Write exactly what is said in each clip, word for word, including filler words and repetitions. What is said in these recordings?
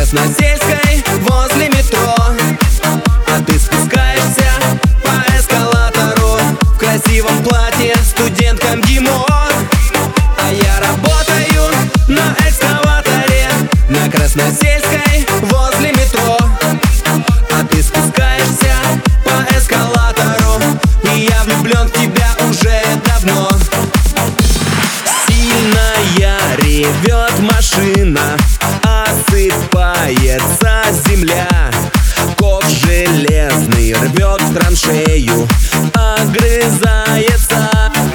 Красносельской возле метро, а ты спускаешься по эскалатору в красивом платье студентка МГИМО. А я работаю на экскаваторе на Красносельской возле метро, а ты спускаешься по эскалатору, и я влюблен в тебя уже давно. Сильная ревет машина, осыпается земля, ков железный рвет траншею, огрызается.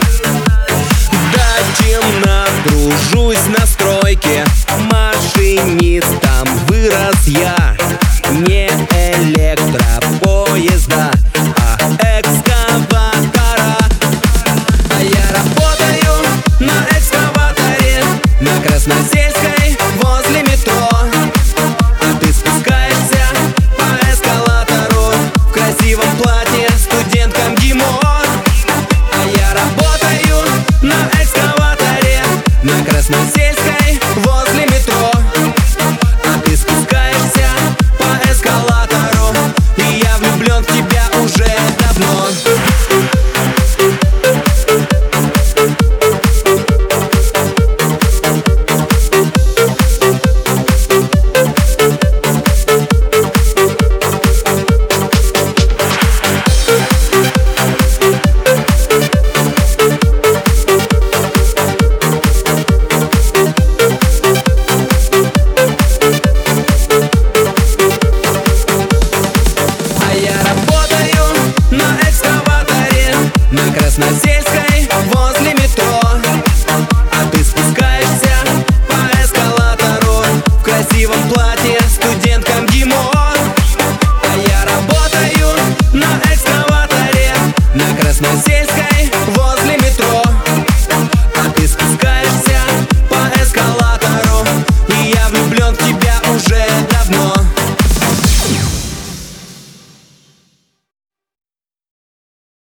До темна тружусь на стройке, машинистом вырос я. Не электропоезда, а экскаватора. А я работаю на экскаваторе на Красносельской возле метро, а ты спускаешься по эскалатору в красивом платье студентка МГИМО. А я работаю на экскаваторе на Красносельской